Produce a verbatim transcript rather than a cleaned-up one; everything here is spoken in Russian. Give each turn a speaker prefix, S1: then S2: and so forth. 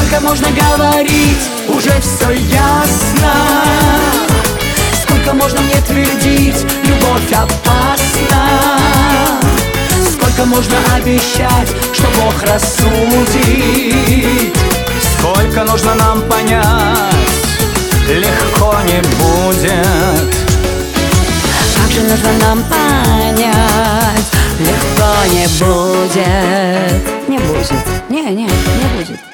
S1: Сколько можно говорить, уже все ясно. Сколько можно мне твердить, любовь опасна. Сколько можно обещать, что Бог рассудит. Сколько нужно нам понять, легко не будет. Как же нужно нам понять, легко не будет. Не будет, не, не, не будет.